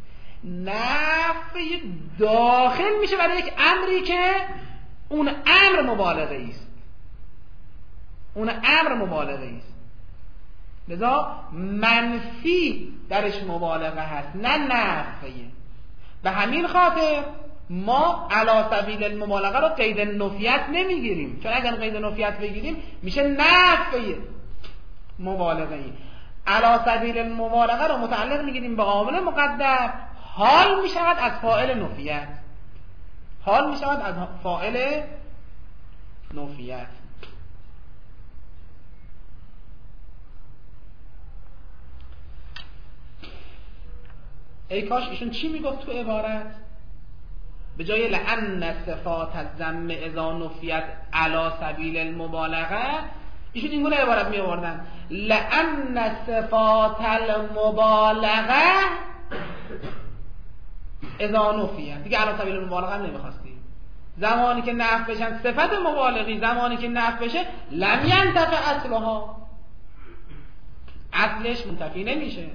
نفی داخل میشه برای یک امری که اون امر مبالغه است، اون امر مبالغه است. لذا منفی درش مبالغه هست نه نفی. به همین خاطر ما علی سبیل المبالغه رو قید نفیت نمیگیریم، چون اگر قید نفیت بگیریم میشه نفی مبالغه ای. علی سبیل المبالغه رو متعلق میگیریم به عامل مقدر، حال میشود از فاعل نفیت، حال میشود از فاعل نفیت. ای کاش ایشون چی میگفت تو عبارت؟ به جای لأن صفات الذم اذا نفیت علی سبیل المبالغه ایشون این گونه عبارت می آوردن لأن صفات المبالغه اذا نفیت. دیگه علی سبیل المبالغه هم نمیخواستیم. زمانی که نفی بشن صفت مبالغی، زمانی که نفی بشه لم ینتفع اصلها، اصلش منتفی نمیشه،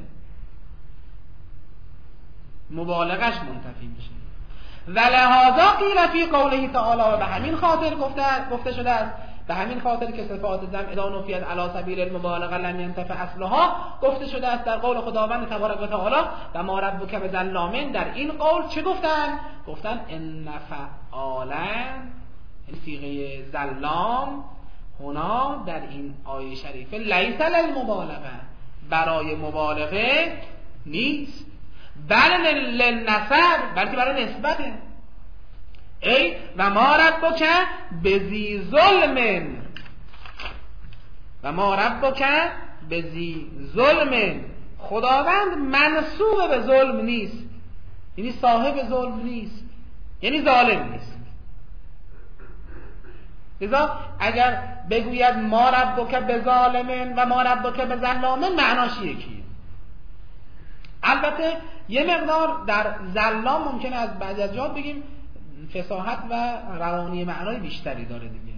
مبالغش منتفی میشه. ولهذا قیل فی قوله تعالی، و به همین خاطر گفته گفته شده است، به همین خاطر که صفات ذم اذا نفیت علی سبیل المبالغه لم ینتفع اصلها گفته شده است در قول خداوند تبارک و تعالی و ما ربک بظلام. در این قول چه گفتن؟ گفتن ان فعالا، این صیغه ظلام هنا در این آیه شریفه لیس للمبالغه، برای مبالغه نیست، بل للنسب، بلکه برای نسبته. ای و ما ربک بذی ظلم، و ما ربک بذی ظلم، خداوند منسوب به ظلم نیست، یعنی صاحب ظلم نیست، یعنی ظالم نیست. لذا اگر بگوید ما ربک بظالم و ما ربک بظلام معناش یکیه. البته یه مقدار در ظلام ممکنه از بعضی از جهات بگیم فصاحت و روانی معنای بیشتری داره دیگه.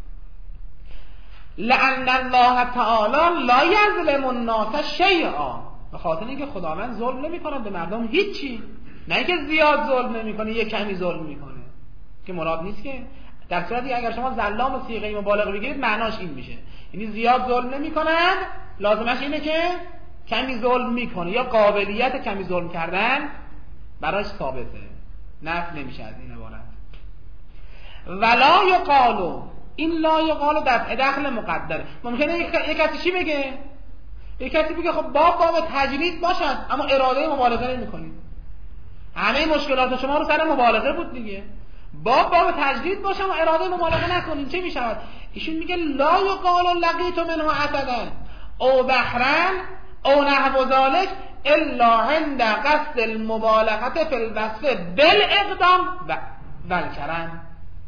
لأن الله تعالی لا یظلم الناس شیئا، به خاطر اینکه خداوند ظلم نمی‌کنه به مردم هیچی، نه اینکه زیاد ظلم نمی‌کنه یک کمی ظلم می‌کنه که مراد نیست. که در صورتی اگر شما ظلام و صیغه مبالغه بگیرید معناش این میشه، یعنی زیاد ظلم نمی‌کنن، لازمش اینه که کمی ظلم میکنه یا قابلیت کمی ظلم کردن براش ثابته، نفی نمیشه از این عبارت. ولا یقالو، این لا یقالو دفع دخل مقدره. ممکنه یک کسی چی بگه؟ یک کسی بگه خب باب باب تجرید باشد اما اراده مبالغه نمی‌کنید، همه مشکلات شما رو سر مبالغه بود دیگه، باب باب تجرید باشه اما اراده مبالغه نکنید، چه میشود؟ ایشون میگه لا یقالو لقیت منه عسدا او بحرا او نحو ذلك الا عند قصد المبالغه فی الوصف بالاقدام و والکرم.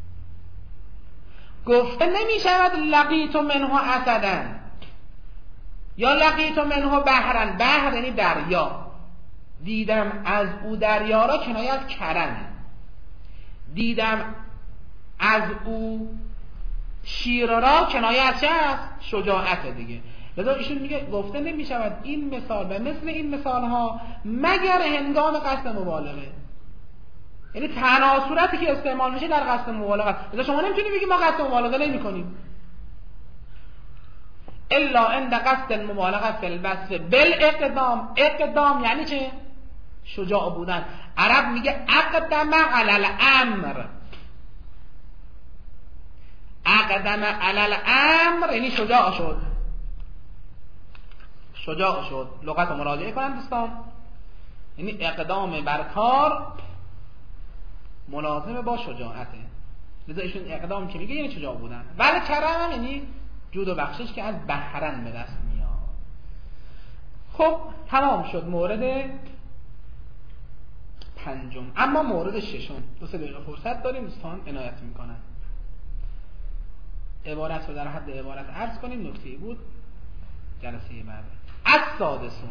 گفته نمی شود لقیت منه اسدا یا لقیت منه بحرا، بحر یعنی دریا، دیدم از او دریا را کنایه از کرمه، دیدم از او شیر را کنایه از چه است؟ شجاعت دیگه. لذا ایشون میگه گفته نمی شود این مثال و مثل این مثال ها مگر هنگام قصد مبالغه، یعنی تنها صورتی که استعمال میشه در قصد مبالغه. لذا شما نمیتونید بگید ما قصد مبالغه نمی کنیم، الا عند قصد المبالغه فی الوصف بالاقدام. اقدام یعنی چه؟ شجاع بودن. عرب میگه اقدم علی الامر. اقدم علی الامر یعنی شجاع شد. شجاع شد. لغت رو مراجعه کنم دوستان. یعنی اقدام بر کار ملازم با شجاعته. لذا ایشون اقدام که میگه یعنی شجاع بودن. ولی کرم یعنی جود و بخشش که از بحرن به دست میاد. خب تمام شد مورد پنجم. اما مورد ششم دو سه دقیقه فرصت داریم دوستان عنایت میکنن. عبارت رو در حد عبارت عرض کنیم. نکته بود جلسه بعد. السادسون،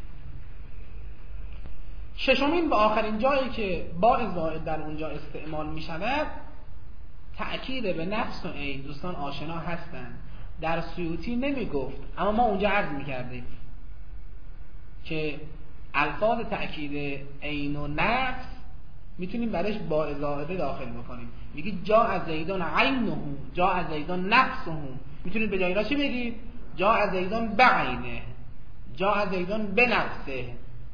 ششمین و آخرین جایی که با زائد در اونجا استعمال می شود تأکید به نفس و عین. دوستان آشنا هستن. در سیوطی نمی گفت اما ما اونجا عرض می کردیم که الفاظ تأکید عین و نفس میتونیم برش با زائده داخل بکنیم. میگی جا از زیدان عینه، جا از زیدان نفسه. میتونید به جای را چی بگید؟ جا از زیدان بعینه، جا از زیدان بنفسه.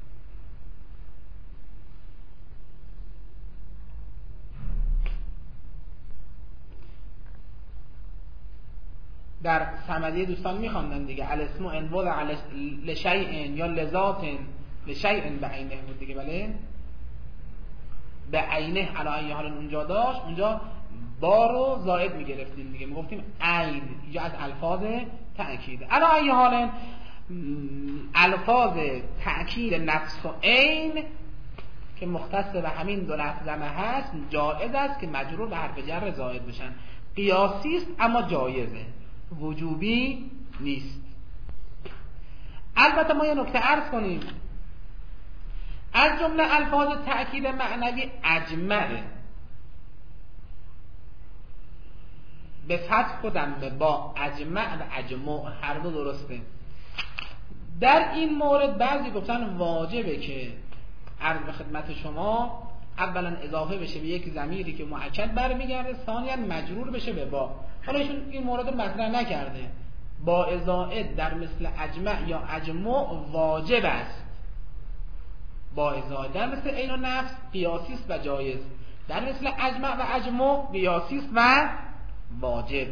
در صمدیه دوستان میخواندن دیگه الاسم انوضع لشیء یا لذات لشیء بعینه بود دیگه. بله به عینه علی حال اونجا داشت. اونجا با رو زائد میگرفتیم دیگه، میگفتیم عین یا از الفاظ تأکید. علی حال الفاظ تأکید نفس و عین که مختص به همین دو لفظمه هست جایز است که مجرور به حرف جر زائد بشن. قیاسی است اما جایزه، وجوبی نیست. البته ما یه نکته عرض کنیم. از جمله الفاظ تأکید معنوی اجمعه به فتح خودم با اجمع و اجمع هر دو درسته. در این مورد بعضی گفتن واجبه که عرض به خدمت شما اولا اضافه بشه به یک ضمیری که مؤکد برمیگرده، ثانیا مجرور بشه به با. حالا ایشون این مورد رو مطرح نکرده. با زائد در مثل اجمع یا اجمع واجب است. با زائد در مثل عین و نفس قیاسی است و جایز، در مثل اجمع و اجمع قیاسی است و واجب.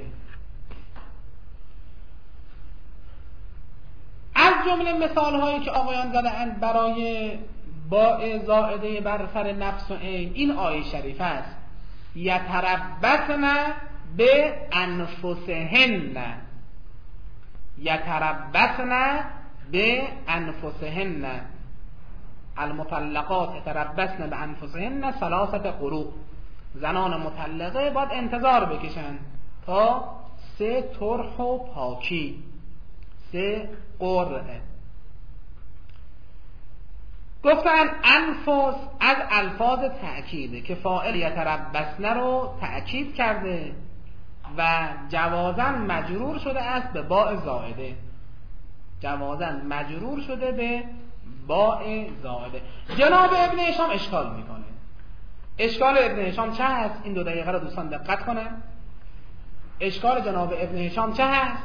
از جمله مثال هایی که آقایان زدند برای با زائده بر سر نفس و عین این آیه شریف است: یتربصن به انفسهن، یتربصن به انفسهن، المطلقات یتربصن به انفسهن ثلاثه قروء. زنان مطلقه باید انتظار بکشن تا سه طرح و پاکی، سه قرعه. گفتن انفس از الفاظ تأکیده که فاعل یتربصن رو تأکید کرده و جوازن مجرور شده است به باء زائده. جوازن مجرور شده به باء زائده. جناب ابن هشام اشکال میکنه. اشکال ابن هشام چه هست؟ این دو دقیقه رو دوستان دقت کنن. اشکال جناب ابن هشام چه هست؟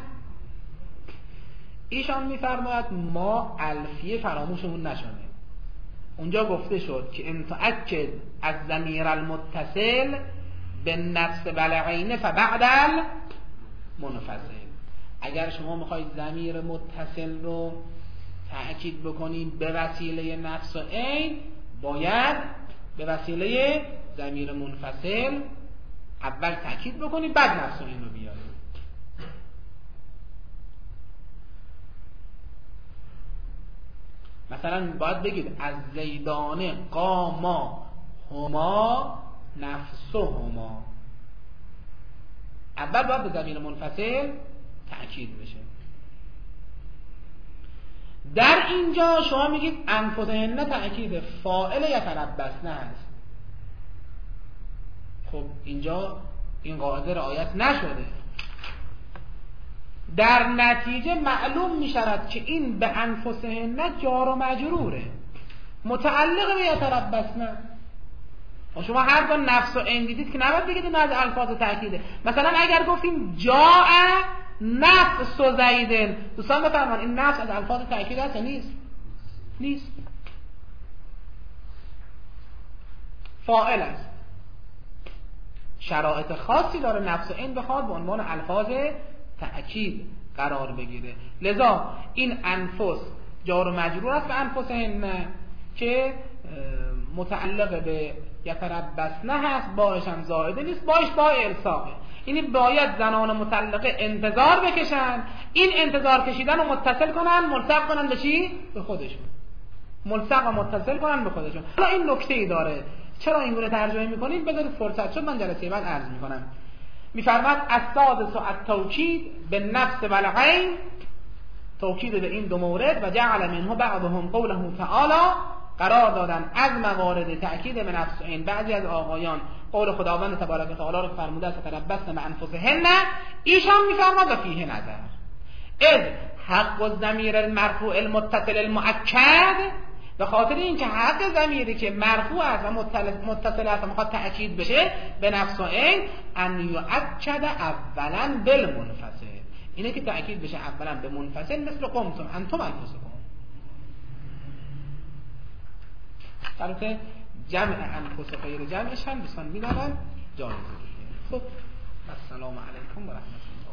ایشان میفرماید ما الفیه فراموشمون نشده. اونجا گفته شد که ان تؤکد از ضمیر المتصل به نفس والعین فبعد المنفصل. اگر شما میخواید ضمیر متصل رو تأکید بکنید به وسیله نفس و عین، باید به وسیله ضمیر منفصل اول تأکید بکنید بعد نفس و عین رو بیارید. مثلا باید بگید از زیدانه قاما هما نفسهما. اول باید به ضمیر منفصل تأکید بشه. در اینجا شما میگید انفسهن تأکید فاعل یتربصن است. خب اینجا این قاعده رعایت نشده. در نتیجه معلوم میشود که این به انفسهن جار و مجروره، متعلق به یتربصن. و شما هر دو نفس و عین دیدید که نباید بگید این از الفاظ تأکیده. مثلا اگر گفتیم جاء نفس و زیدن. دوستان بفرمان این نفس از الفاظ تأکید هست یا نیست؟ نیست، فاعل است. شرایط خاصی داره نفس و این بخواد به عنوان الفاظ تأکید قرار بگیره. لذا این انفس جار و مجرور است به انفسهن که متعلق به یتربصن هست، باش هم زائده نیست، باش با الصاقه. یعنی باید زنان مطلقه انتظار بکشن، این انتظار کشیدن رو متصل کنن، ملصق کنن به چی؟ به خودشون، ملصق و متصل کنن به خودشون. حالا این نکته ای داره، چرا این گونه ترجمه میکنید؟ بذارید فرصت شد من جلسه بعد عرض میکنم. میفرماد السادس التوکید به نفس و العین، توکید به این دو مورد و جعل منه بعضهم قوله تعالی، قرار دادن از موارد تأکید به نفس و عین بعضی از آقایان قول خداوند تبارک و تعالی رو فرموده است تربصن به انفسهن، ایشان میفرماد و فیه نظر اذ حق الضمیر المرفوع المتصل المؤکد، به خاطر اینکه حق ضمیری که مرفوع است و متصل است و میخواد تأکید بشه به نفس و عین، ان یؤکد اولا بالمنفصل، اینه که تأکید بشه اولا به منفصل، مثل قمتم انتم انفسکم. البته جمع انفس و غیر جمعش هم دوستان میدانن جایزه. خب السلام علیکم و رحمت الله.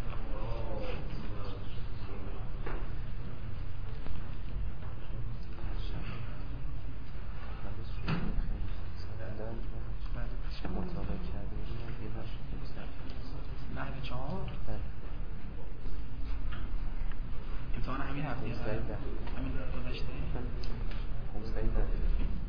نحو چهار امتحان همین هفته همین گذشته